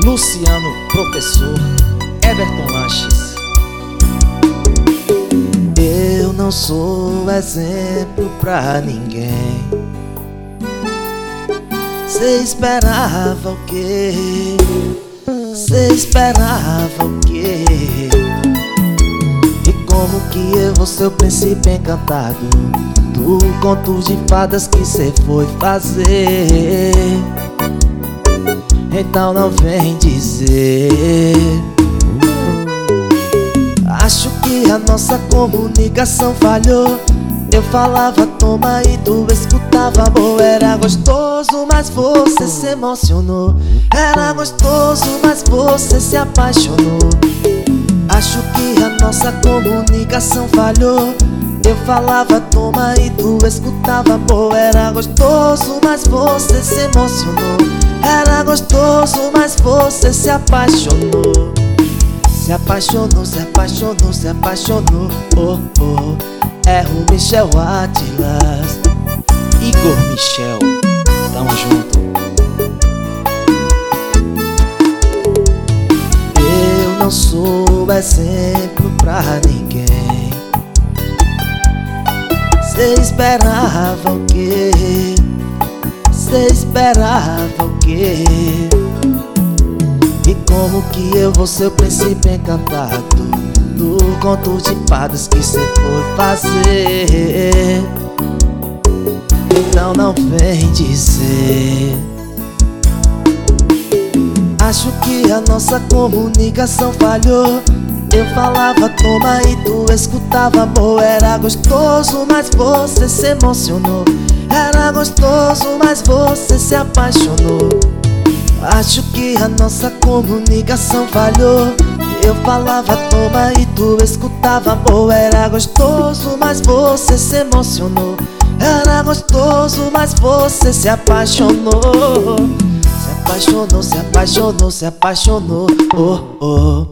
Luciano, professor Everton Lanches. Eu não sou exemplo pra ninguém. Cê esperava o quê? Cê esperava o quê? E como que eu vou ser o príncipe encantado do conto de fadas que cê foi fazer? Então não vem dizer. Acho que a nossa comunicação falhou. Eu falava toma e tu escutava, amor. Era gostoso, mas você se emocionou. Era gostoso, mas você se apaixonou. Acho que a nossa comunicação falhou. Eu falava toma e tu escutava, amor. Era gostoso, mas você se emocionou. Era gostoso, mas você se apaixonou. Se apaixonou, se apaixonou, se apaixonou. Oh, oh. É o Michel Atlas, Igor Michel, tamo junto. Eu não sou exemplo pra ninguém. Cê esperava o quê? Cê esperava o quê? E como que eu vou ser o príncipe encantado do conto de fadas que cê foi fazer? Então não vem dizer. Acho que a nossa comunicação falhou. Eu falava toma e tu escutava, amor. Era gostoso, mas você se emocionou. Era gostoso, mas você se apaixonou. Acho que a nossa comunicação falhou. Eu falava toma e tu escutava, amor. Era gostoso, mas você se emocionou. Era gostoso, mas você se apaixonou. Se apaixonou, se apaixonou, se apaixonou. Oh, oh.